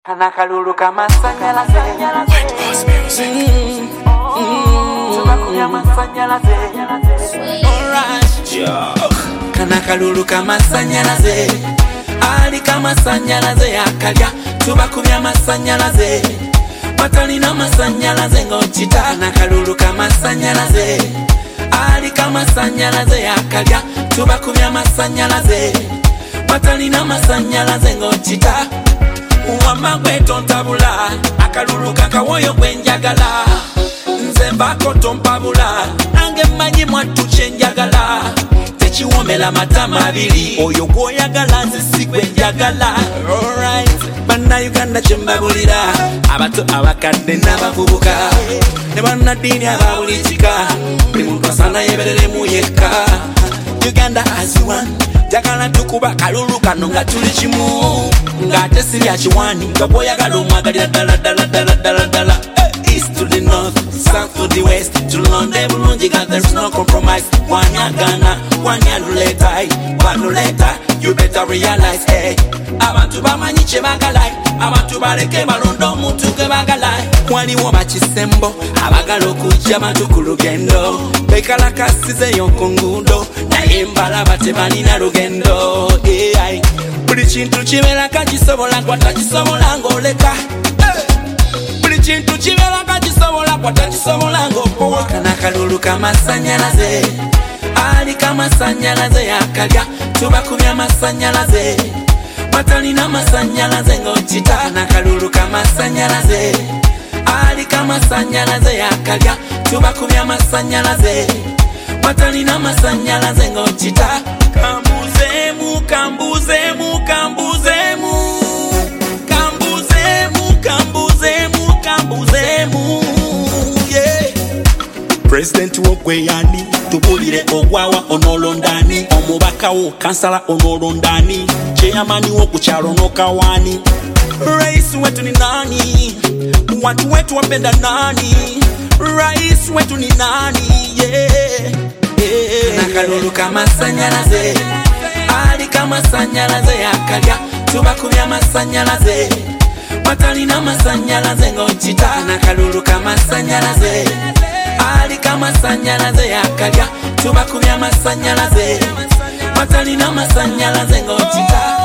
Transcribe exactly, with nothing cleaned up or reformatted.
Kanakalulu kamasanyalaze White Boss Music. Tubakuya masanyalaze Alright Yo. Kanakalulu kamasanyalaze Ali kamasanyalaze akalya Tubakuya masanyalaze Matalina masanyalaze ngochita Kanakalulu kamasanyalaze Ali kamasanyalaze akalya Tubakuya masanyalaze Matalina masanyalaze ngochita Uwama kweto ntabula Akalulu kakawoyo kwenjagala Nze mbako tompabula Nange mmanyi mwatu chenjagala Techiwomela matama abiri Oyo gwoyagala nze si kwenjagala Alright Banda Uganda chembabulira Abato abakadde n'abavubuka Ne bannadini ababulichika Buli muntu asana yeberere muyeka Uganda as one Jagala tukuba kalulu kano nga tuli kimu Nga ate siri akiwani Nga bwoyagala omwagalira dala dala dala dala dala East to the north, south to the west To London bulungi nga there's no compromise Wanyagana, wanyaluleta Wanuleta, you better realize hey. Abantu bamanyi kye bagala Abantu baleke balondo omuntu ge bagala Waliwo bakisembo abagala okujja abantu ku lugendo Bekalakasizeyo ku nguudo naye mbalaba tebalina lugendo hey, buli kintu kibeera kakisobola kwata kisobola ng'oleka buli kintu kibeera kakisobola kwata kisobola ng'opowa Kanakalulu kamasanyalaze ali kamasanyalaze akalya tubakubya masanyalaze Matalina masanyalaze ngochita Kanakalulu kamasanyalaze Ali kamasanyalaze akalya Tubakubya masanyalaze Matalina masanyalaze ngochita Kambuzemu, kambuzemu, kambuzemu Kambuzemu, kambuzemu, kambuzemu Yeah President wogweyani Tubulire ogwawa onolondani Omubakawo kansala onolondani Chairmani wo kuchalo no kawani Rais wetu ni nani Watu wetu wapenda nani Rais wetu ni nani Yeah, yeah. Kanakalulu kamasanyalaze Ali kamasanyalaze akalya Tubakubya masanyalaze Matalina masanyalaze ngochita Kanakalulu kamasanyalaze Ali kamasanyalaze akalya Tubakubya masanyalaze Matalina masanyalaze ngochita